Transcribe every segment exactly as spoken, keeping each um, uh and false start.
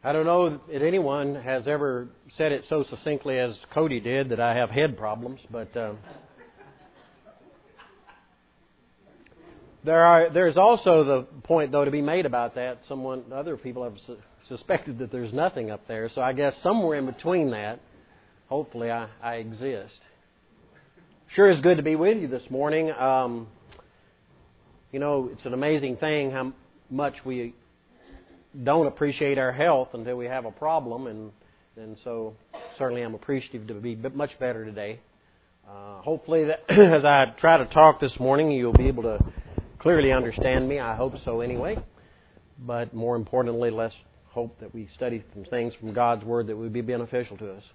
I don't know that anyone has ever said it so succinctly as Cody did that I have head problems, but uh, there are. There's also the point, though, to be made about that. Someone, other people have su- suspected that there's nothing up there. So I guess somewhere in between that, hopefully, I, I exist. Sure is good to be with you this morning. Um, you know, it's an amazing thing how much we don't appreciate our health until we have a problem, and and so certainly I'm appreciative to be much better today. Uh, hopefully, that as I try to talk this morning, you'll be able to clearly understand me. I hope so anyway. But more importantly, let's hope that we study some things from God's Word that would be beneficial to us.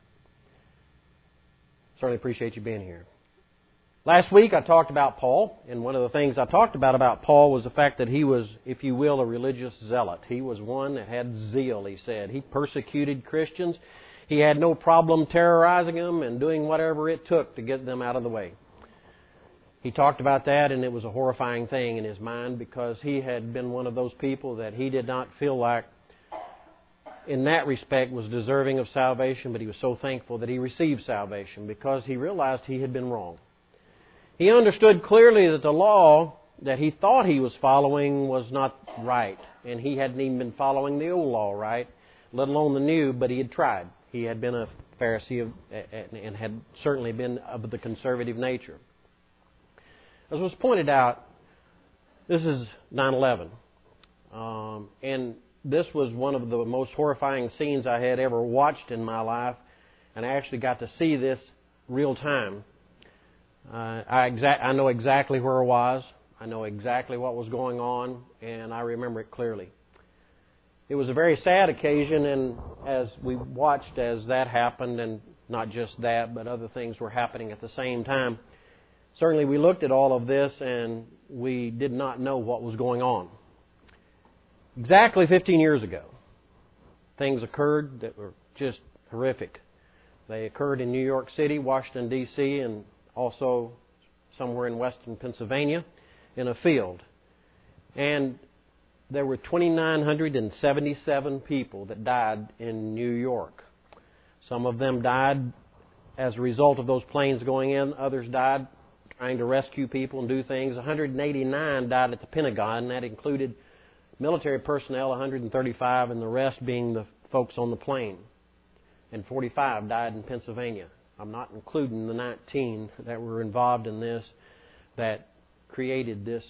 Certainly appreciate you being here. Last week I talked about Paul, and one of the things I talked about about Paul was the fact that he was, if you will, a religious zealot. He was one that had zeal, he said. He persecuted Christians. He had no problem terrorizing them and doing whatever it took to get them out of the way. He talked about that, and it was a horrifying thing in his mind because he had been one of those people that he did not feel like, in that respect, was deserving of salvation, but he was so thankful that he received salvation because he realized he had been wrong. He understood clearly that the law that he thought he was following was not right. And he hadn't even been following the old law right, let alone the new, but he had tried. He had been a Pharisee of, and had certainly been of the conservative nature. As was pointed out, this is nine eleven. Um, and this was one of the most horrifying scenes I had ever watched in my life. And I actually got to see this real time. Uh, I, exa- I know exactly where I was. I know exactly what was going on, and I remember it clearly. It was a very sad occasion, and as we watched as that happened, and not just that, but other things were happening at the same time, certainly we looked at all of this, and we did not know what was going on. Exactly fifteen years ago, things occurred that were just horrific. They occurred in New York City, Washington, D C, and also somewhere in western Pennsylvania, in a field. And there were two thousand nine hundred seventy-seven people that died in New York. Some of them died as a result of those planes going in. Others died trying to rescue people and do things. one hundred eighty-nine died at the Pentagon, and that included military personnel, one hundred thirty-five, and the rest being the folks on the plane. And forty-five died in Pennsylvania. I'm not including the nineteen that were involved in this that created this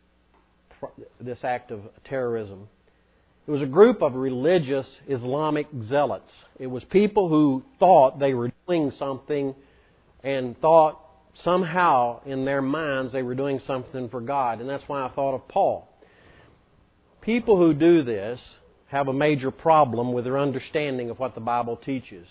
this act of terrorism. It was a group of religious Islamic zealots. It was people who thought they were doing something and thought somehow in their minds they were doing something for God. And that's why I thought of Paul. People who do this have a major problem with their understanding of what the Bible teaches.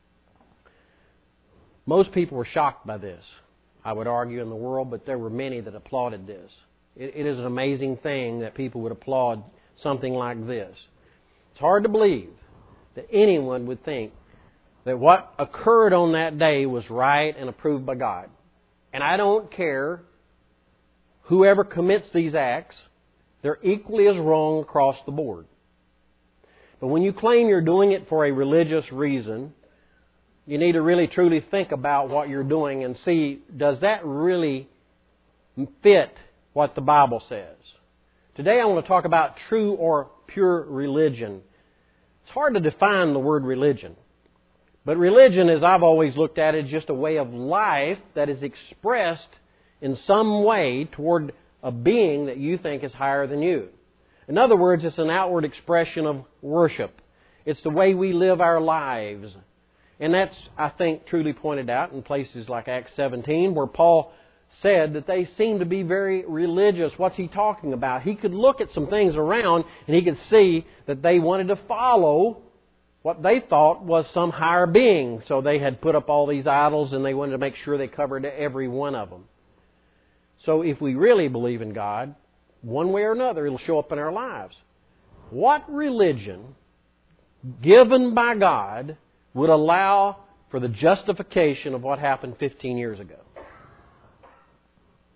Most people were shocked by this, I would argue, in the world, but there were many that applauded this. It, it is an amazing thing that people would applaud something like this. It's hard to believe that anyone would think that what occurred on that day was right and approved by God. And I don't care whoever commits these acts, they're equally as wrong across the board. But when you claim you're doing it for a religious reason, you need to really truly think about what you're doing and see, does that really fit what the Bible says? Today I want to talk about true or pure religion. It's hard to define the word religion. But religion, as I've always looked at it, is just a way of life that is expressed in some way toward a being that you think is higher than you. In other words, it's an outward expression of worship. It's the way we live our lives. And that's, I think, truly pointed out in places like Acts seventeen, where Paul said that they seemed to be very religious. What's he talking about? He could look at some things around and he could see that they wanted to follow what they thought was some higher being. So they had put up all these idols and they wanted to make sure they covered every one of them. So if we really believe in God, one way or another, it'll show up in our lives. What religion given by God would allow for the justification of what happened fifteen years ago?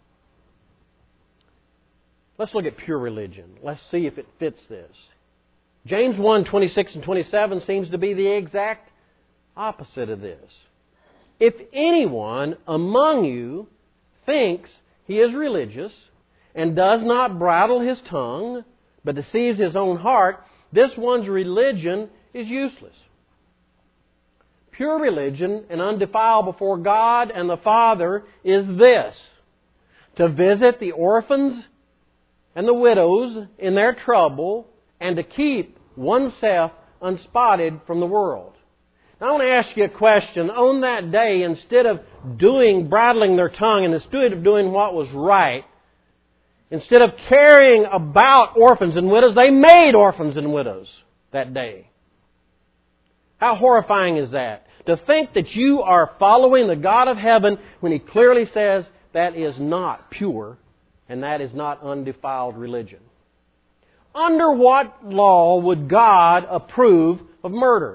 Let's look at pure religion. Let's see if it fits this. James one, twenty-six and twenty-seven seems to be the exact opposite of this. If anyone among you thinks he is religious and does not bridle his tongue, but deceives his own heart, this one's religion is useless. Pure religion and undefiled before God and the Father is this: to visit the orphans and the widows in their trouble and to keep oneself unspotted from the world. Now I want to ask you a question. On that day, instead of doing, bridling their tongue, and instead of doing what was right, instead of caring about orphans and widows, they made orphans and widows that day. How horrifying is that? To think that you are following the God of heaven when He clearly says that is not pure and that is not undefiled religion. Under what law would God approve of murder?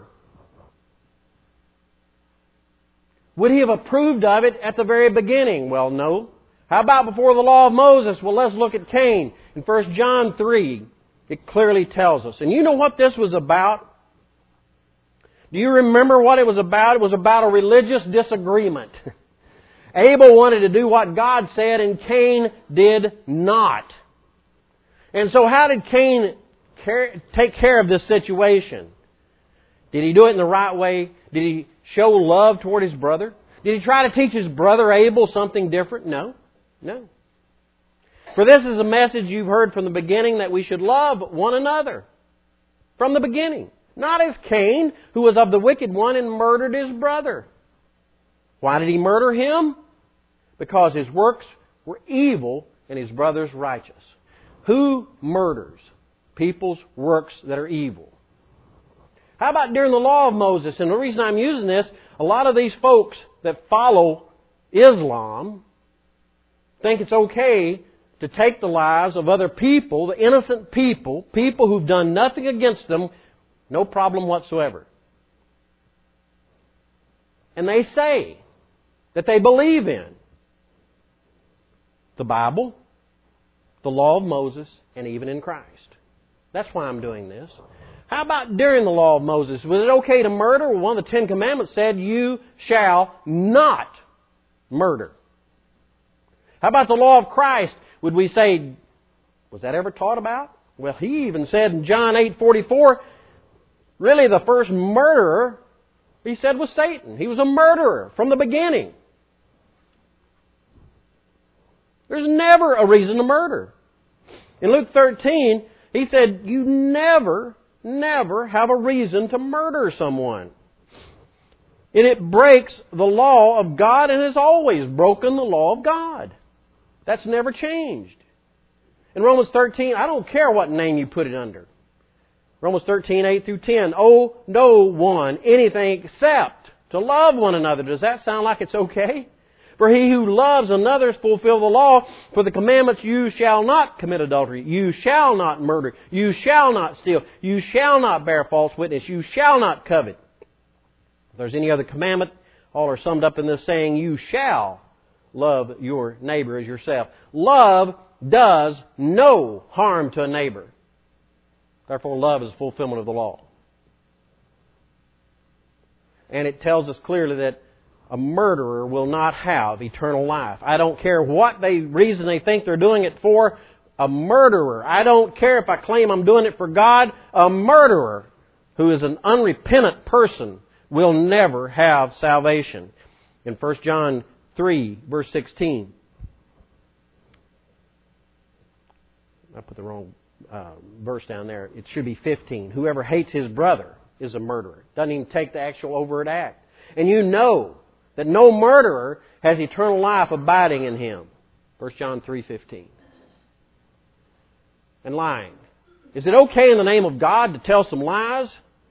Would He have approved of it at the very beginning? Well, no. How about before the law of Moses? Well, let's look at Cain. In First John three, it clearly tells us. And you know what this was about? Do you remember what it was about? It was about a religious disagreement. Abel wanted to do what God said, and Cain did not. And so how did Cain care, take care of this situation? Did he do it in the right way? Did he show love toward his brother? Did he try to teach his brother Abel something different? No. No. For this is a message you've heard from the beginning, that we should love one another. From the beginning. Not as Cain, who was of the wicked one and murdered his brother. Why did he murder him? Because his works were evil and his brother's righteous. Who murders people's works that are evil? How about during the law of Moses? And the reason I'm using this, a lot of these folks that follow Islam think it's okay to take the lives of other people, the innocent people, people who've done nothing against them, no problem whatsoever. And they say that they believe in the Bible, the law of Moses, and even in Christ. That's why I'm doing this. How about during the law of Moses? Was it okay to murder? Well, one of the Ten Commandments said, you shall not murder. How about the law of Christ? Would we say, was that ever taught about? Well, He even said in John eight forty-four, really the first murderer, He said, was Satan. He was a murderer from the beginning. There's never a reason to murder. In Luke thirteen, He said, you never, never have a reason to murder someone. And it breaks the law of God and has always broken the law of God. That's never changed. In Romans thirteen, I don't care what name you put it under. Romans thirteen, eight through ten. Owe no one anything except to love one another. Does that sound like it's okay? For he who loves another has fulfilled the law. For the commandments, you shall not commit adultery. You shall not murder. You shall not steal. You shall not bear false witness. You shall not covet. If there's any other commandment, all are summed up in this saying, you shall love your neighbor as yourself. Love does no harm to a neighbor. Therefore, love is fulfillment of the law. And it tells us clearly that a murderer will not have eternal life. I don't care what they reason they think they're doing it for. A murderer, I don't care if I claim I'm doing it for God, a murderer who is an unrepentant person will never have salvation. In First John three, verse sixteen. I put the wrong uh, verse down there. It should be fifteen. Whoever hates his brother is a murderer. Doesn't even take the actual overt act. And you know that no murderer has eternal life abiding in him. First John three fifteen. And lying. Is it okay in the name of God to tell some lies?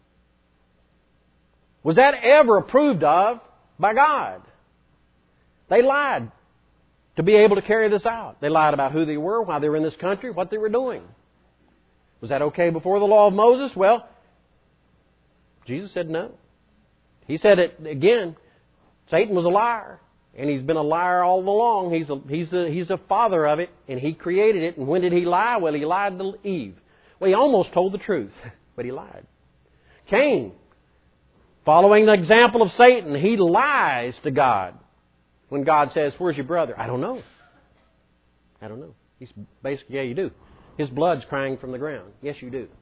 Was that ever approved of by God? They lied to be able to carry this out. They lied about who they were, why they were in this country, what they were doing. Was that okay before the law of Moses? Well, Jesus said no. He said it again. Satan was a liar, and he's been a liar all along. He's a, he's the he's the father of it, and he created it. And when did he lie? Well, he lied to Eve. Well, he almost told the truth. but he lied. Cain, following the example of Satan, he lies to God. When God says, where's your brother? I don't know. I don't know. He's basically, yeah, you do. His blood's crying from the ground. Yes, you do.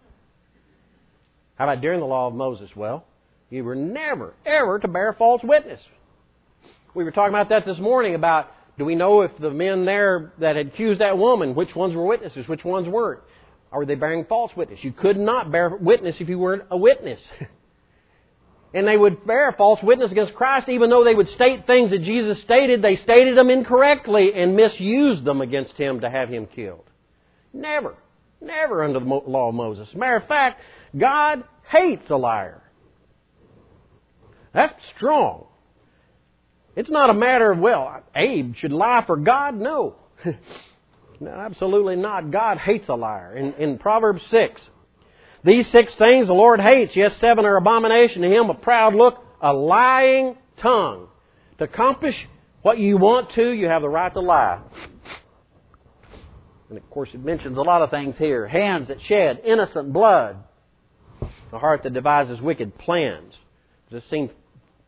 How about during the law of Moses? Well, you were never, ever to bear false witness. We were talking about that this morning about, do we know if the men there that had accused that woman, which ones were witnesses, which ones weren't? Or were they bearing false witness? You could not bear witness if you weren't a witness. And they would bear false witness against Christ, even though they would state things that Jesus stated. They stated them incorrectly and misused them against Him to have Him killed. Never, never under the law of Moses. As a matter of fact, God hates a liar. That's strong. It's not a matter of, well, Abe should lie for God. No. No, absolutely not. God hates a liar. In, in Proverbs six, these six things the Lord hates. Yes, seven are abomination to Him: a proud look, a lying tongue. To accomplish what you want to, you have the right to lie. And of course it mentions a lot of things here. Hands that shed innocent blood. A heart that devises wicked plans. Does this seem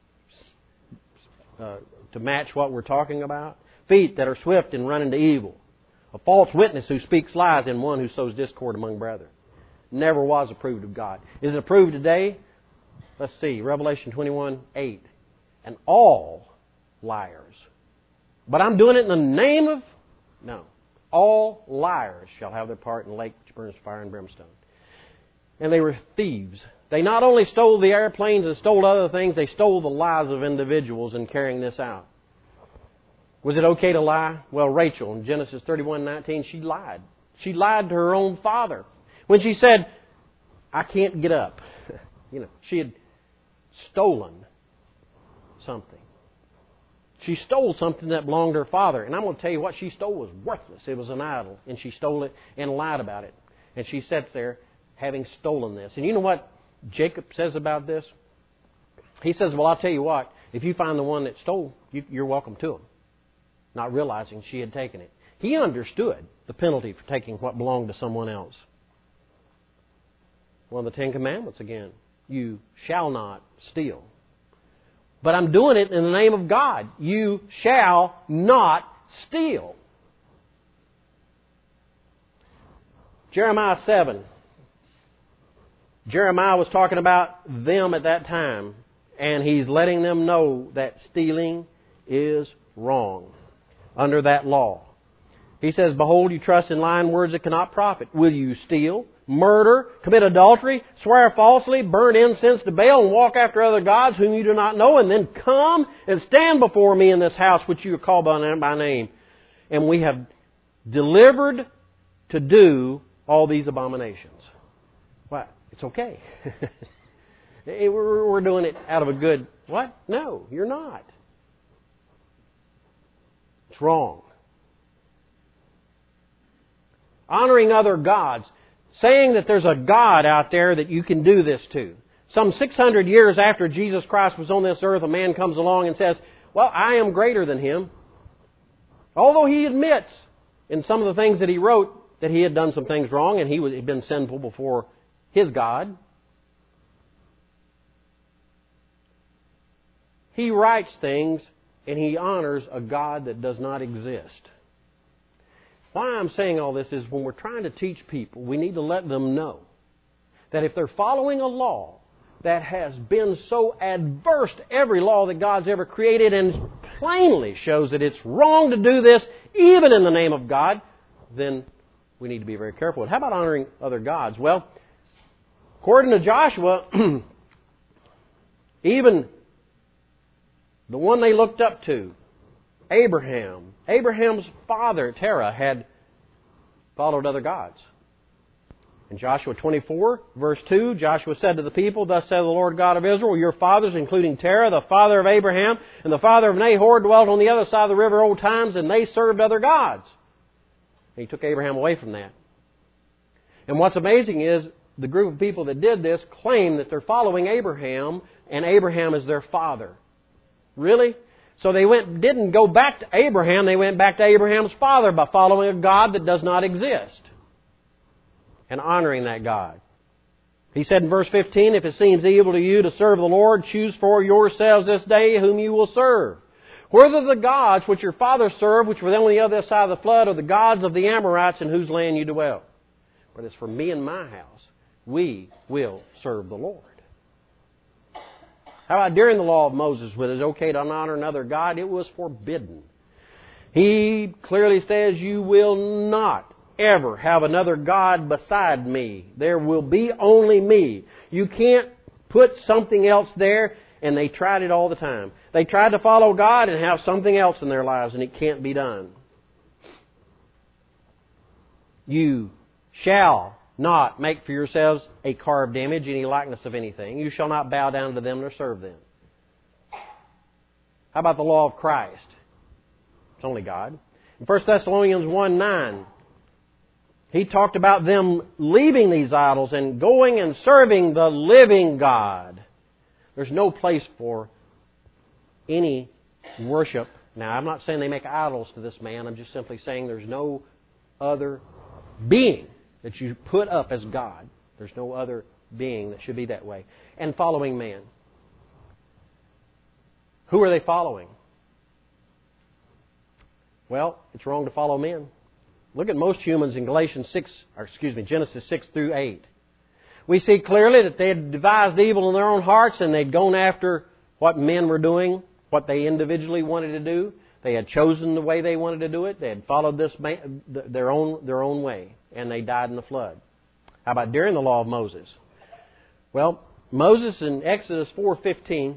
uh, to match what we're talking about? Feet that are swift in running to evil. A false witness who speaks lies, and one who sows discord among brethren. Never was approved of God. Is it approved today? Let's see. Revelation twenty-one eight. And all liars. But I'm doing it in the name of... No. All liars shall have their part in the lake which burns fire and brimstone. And they were thieves. They not only stole the airplanes and stole other things, they stole the lives of individuals in carrying this out. Was it okay to lie? Well, Rachel in Genesis thirty-one nineteen, she lied. She lied to her own father. When she said, I can't get up. You know, she had stolen something. She stole something that belonged to her father. And I'm going to tell you what she stole was worthless. It was an idol. And she stole it and lied about it. And she sits there having stolen this. And you know what Jacob says about this? He says, well, I'll tell you what. If you find the one that stole, you, you're welcome to him. Not realizing she had taken it. He understood the penalty for taking what belonged to someone else. One of the Ten Commandments again. You shall not steal. But I'm doing it in the name of God. You shall not steal. Jeremiah seven. Jeremiah was talking about them at that time. And he's letting them know that stealing is wrong under that law. He says, behold, you trust in lying words that cannot profit. Will you steal, murder, commit adultery, swear falsely, burn incense to Baal, and walk after other gods whom you do not know, and then come and stand before me in this house which you call by name? And we have delivered to do all these abominations. What? It's okay. We're doing it out of a good... What? No, you're not. It's wrong. Honoring other gods. Saying that there's a God out there that you can do this to. Some six hundred years after Jesus Christ was on this earth, a man comes along and says, well, I am greater than Him. Although he admits in some of the things that he wrote that he had done some things wrong and he had been sinful before his God. He writes things and he honors a God that does not exist. Why I'm saying all this is when we're trying to teach people, we need to let them know that if they're following a law that has been so adverse to every law that God's ever created and plainly shows that it's wrong to do this, even in the name of God, then we need to be very careful. How about honoring other gods? Well, according to Joshua, even the one they looked up to, Abraham, Abraham's father, Terah, had followed other gods. In Joshua twenty-four, verse two, Joshua said to the people, thus saith the Lord God of Israel, your fathers, including Terah, the father of Abraham, and the father of Nahor, dwelt on the other side of the river old times, and they served other gods. And he took Abraham away from that. And what's amazing is, the group of people that did this claim that they're following Abraham, and Abraham is their father. Really? So they went, didn't go back to Abraham, they went back to Abraham's father by following a God that does not exist and honoring that God. He said in verse fifteen, if it seems evil to you to serve the Lord, choose for yourselves this day whom you will serve. Whether the gods which your fathers served, which were on the other side of the flood, or the gods of the Amorites in whose land you dwell. But as for me and my house, we will serve the Lord. How about during the law of Moses, when it was okay to honor another god? It was forbidden. He clearly says, you will not ever have another god beside me. There will be only me. You can't put something else there, and they tried it all the time. They tried to follow God and have something else in their lives, and it can't be done. You shall not make for yourselves a carved image, any likeness of anything. You shall not bow down to them nor serve them. How about the law of Christ? It's only God. In First Thessalonians one nine, he talked about them leaving these idols and going and serving the living God. There's no place for any worship. Now, I'm not saying they make idols to this man. I'm just simply saying there's no other being that you put up as God. There's no other being that should be that way. And following man. Who are they following? Well, it's wrong to follow men. Look at most humans in Galatians six, or excuse me, Genesis six through eight. We see clearly that they had devised evil in their own hearts, and they'd gone after what men were doing, what they individually wanted to do. They had chosen the way they wanted to do it. They had followed this man, their own their own way, and they died in the flood. How about during the law of Moses? Well, Moses in Exodus four fifteen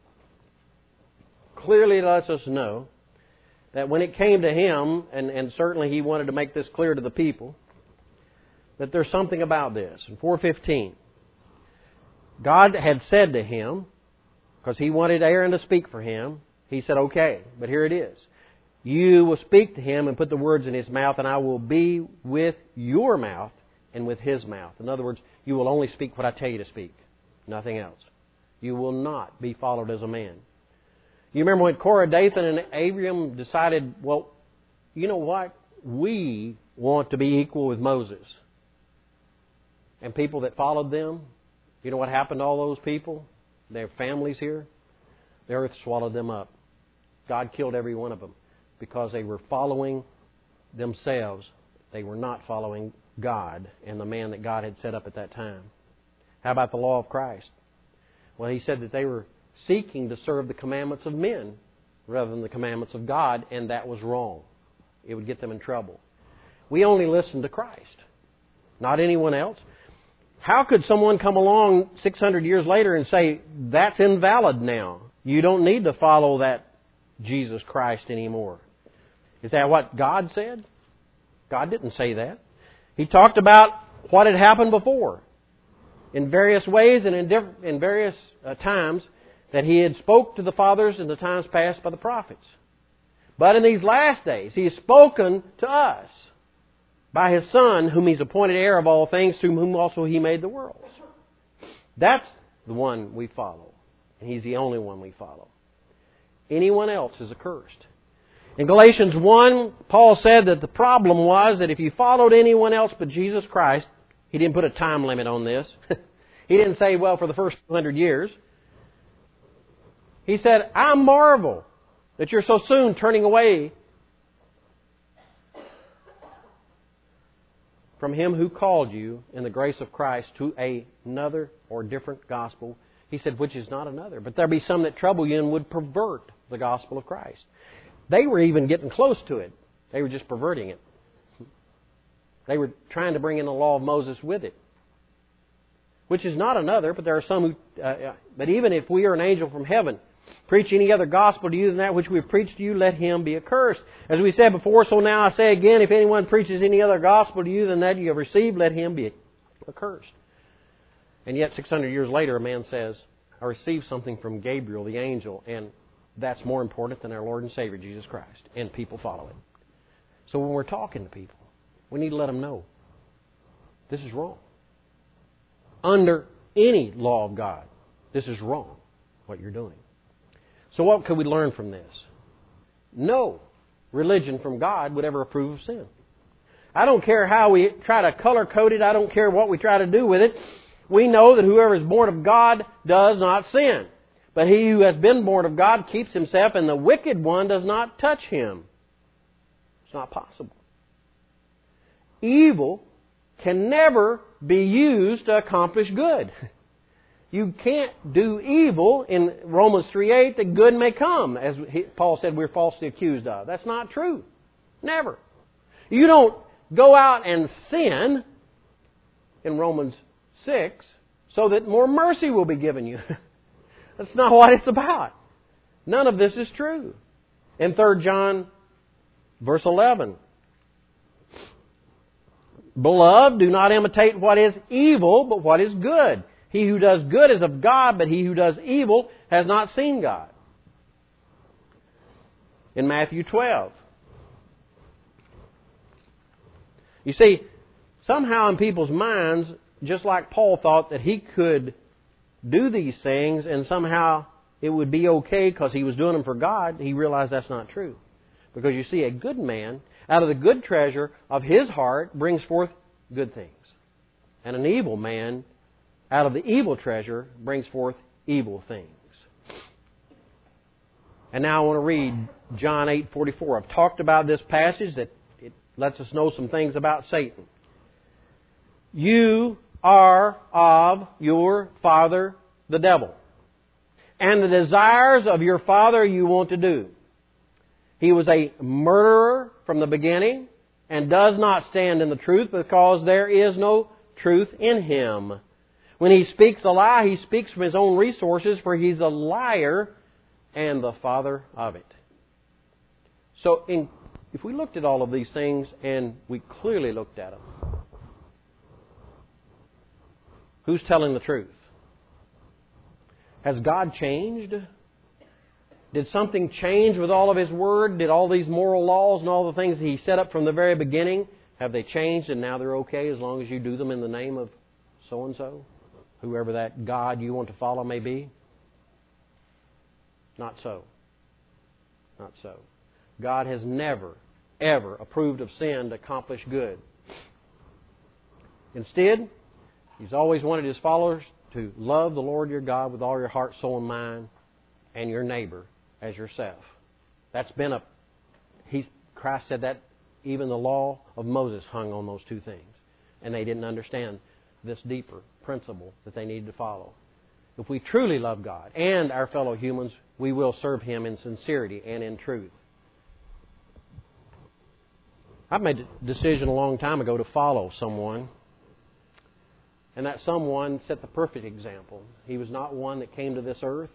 clearly lets us know that when it came to him, and, and certainly he wanted to make this clear to the people, that there's something about this. In four fifteen, God had said to him, because he wanted Aaron to speak for him, he said, okay, but here it is. You will speak to him and put the words in his mouth, and I will be with your mouth and with his mouth. In other words, you will only speak what I tell you to speak, nothing else. You will not be followed as a man. You remember when Korah, Dathan, and Abiram decided, well, you know what? We want to be equal with Moses. And people that followed them, you know what happened to all those people? Their families here? The earth swallowed them up. God killed every one of them because they were following themselves. They were not following God and the man that God had set up at that time. How about the law of Christ? Well, he said that they were seeking to serve the commandments of men rather than the commandments of God, and that was wrong. It would get them in trouble. We only listen to Christ, not anyone else. How could someone come along six hundred years later and say, that's invalid now? You don't need to follow that Jesus Christ anymore. Is that what God said? God didn't say that. He talked about what had happened before in various ways and in, diff- in various uh, times that He had spoke to the fathers in the times past by the prophets. But in these last days, He has spoken to us by His Son, whom He's appointed heir of all things, through whom also He made the worlds. That's the one we follow. And He's the only one we follow. Anyone else is accursed. In Galatians one, Paul said that the problem was that if you followed anyone else but Jesus Christ, he didn't put a time limit on this. He didn't say, well, for the first two hundred years. He said, I marvel that you're so soon turning away from Him who called you in the grace of Christ to another or different gospel. He said, which is not another. But there be some that trouble you and would pervert the gospel of Christ. They were even getting close to it. They were just perverting it. They were trying to bring in the law of Moses with it. Which is not another, but there are some who... Uh, but even if we are an angel from heaven, preach any other gospel to you than that which we have preached to you, let him be accursed. As we said before, so now I say again, if anyone preaches any other gospel to you than that you have received, let him be accursed. And yet six hundred years later, a man says, I received something from Gabriel, the angel, and that's more important than our Lord and Savior, Jesus Christ. And people follow it. So when we're talking to people, we need to let them know this is wrong. Under any law of God, this is wrong, what you're doing. So what could we learn from this? No religion from God would ever approve of sin. I don't care how we try to color code it. I don't care what we try to do with it. We know that whoever is born of God does not sin. But he who has been born of God keeps himself, and the wicked one does not touch him. It's not possible. Evil can never be used to accomplish good. You can't do evil in Romans three eight that good may come, as Paul said we're falsely accused of. That's not true. Never. You don't go out and sin in Romans six so that more mercy will be given you. That's not what it's about. None of this is true. In Third John, verse eleven, Beloved, do not imitate what is evil, but what is good. He who does good is of God, but he who does evil has not seen God. In Matthew twelve. You see, somehow in people's minds, just like Paul thought that he could do these things and somehow it would be okay because he was doing them for God, he realized that's not true. Because you see, a good man, out of the good treasure of his heart, brings forth good things. And an evil man, out of the evil treasure, brings forth evil things. And now I want to read John eight forty-four. I've talked about this passage that it lets us know some things about Satan. You are of your father, the devil, and the desires of your father you want to do. He was a murderer from the beginning and does not stand in the truth because there is no truth in him. When he speaks a lie, he speaks from his own resources, for he's a liar and the father of it. So in, if we looked at all of these things, and we clearly looked at them, who's telling the truth? Has God changed? Did something change with all of His Word? Did all these moral laws and all the things that He set up from the very beginning, have they changed and now they're okay as long as you do them in the name of so-and-so? Whoever that God you want to follow may be? Not so. Not so. God has never, ever approved of sin to accomplish good. Instead, He's always wanted His followers to love the Lord your God with all your heart, soul, and mind, and your neighbor as yourself. That's been a... He's, Christ said that even the law of Moses hung on those two things. And they didn't understand this deeper principle that they needed to follow. If we truly love God and our fellow humans, we will serve Him in sincerity and in truth. I made a decision a long time ago to follow someone. And that someone set the perfect example. He was not one that came to this earth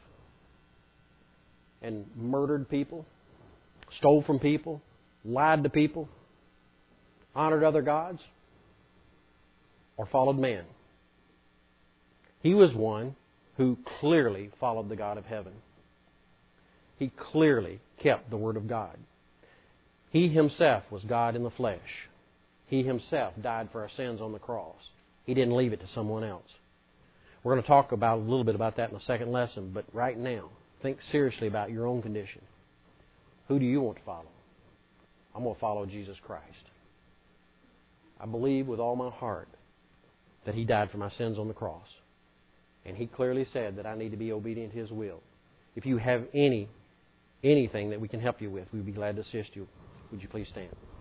and murdered people, stole from people, lied to people, honored other gods, or followed man. He was one who clearly followed the God of heaven. He clearly kept the Word of God. He Himself was God in the flesh. He Himself died for our sins on the cross. He didn't leave it to someone else. We're going to talk about a little bit about that in the second lesson, but right now, think seriously about your own condition. Who do you want to follow? I'm going to follow Jesus Christ. I believe with all my heart that He died for my sins on the cross. And He clearly said that I need to be obedient to His will. If you have any anything that we can help you with, we'd be glad to assist you. Would you please stand?